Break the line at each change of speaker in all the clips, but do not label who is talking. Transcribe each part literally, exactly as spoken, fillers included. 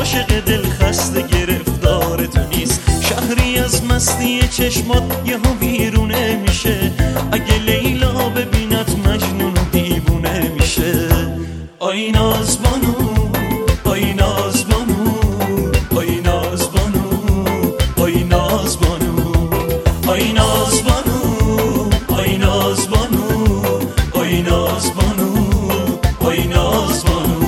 عاشق دل خسته گرفتار تو نیست. شهری از مستی چشمات یهو بیرونه میشه، اگه لیلا ببیند مجنون و دیوونه میشه. آی نازبانو آی نازبانو آی نازبانو آی نازبانو آی نازبانو آی نازبانو آی نازبانو آی نازبانو.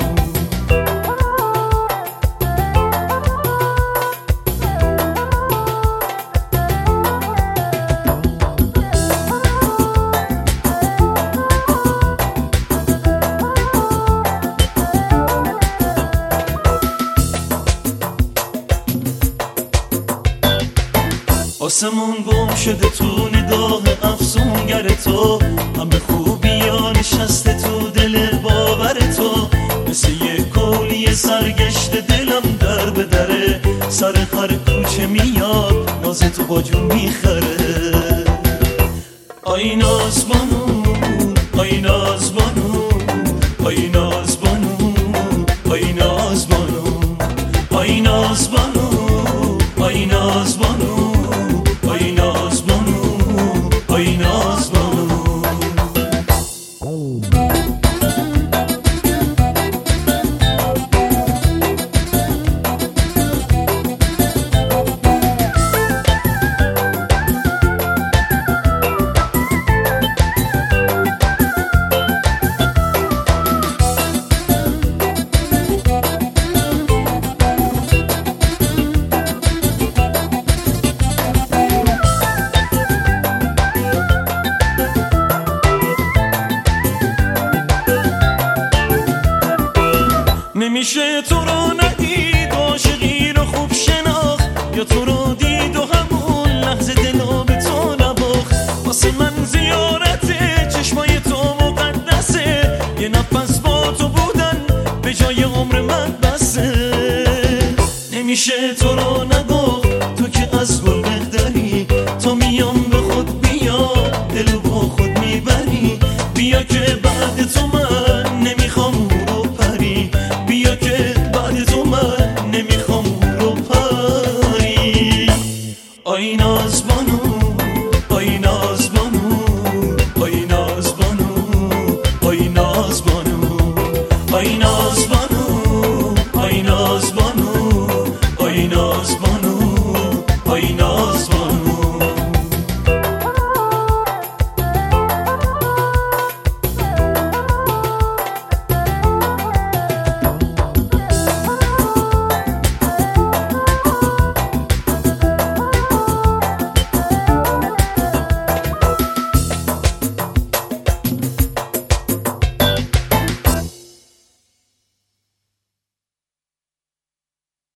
آسمون گم شده تو نگاه افسونگر تو، همه خوبی ها نشسته تو دل باور تو. مثل یه کولی سرگشت دلم در به دره، سر هر کوچه میاد ناز تو با جون میخره. آی نازبانو آی نازبانو آی نازبانو آی نازبانو آی نازبانو آی نازبانو آی نازبانو آی نازبانو. نمیشه تو رو ندید عاشقی رو خوب شناخت، یا تو رو دید و همون لحظه دلو به تو نباخت. واسه من زیارت چشمای تو مقدسه، یه نفس با تو بودن به جای عمر من بسه. نمیشه تو رو نگفت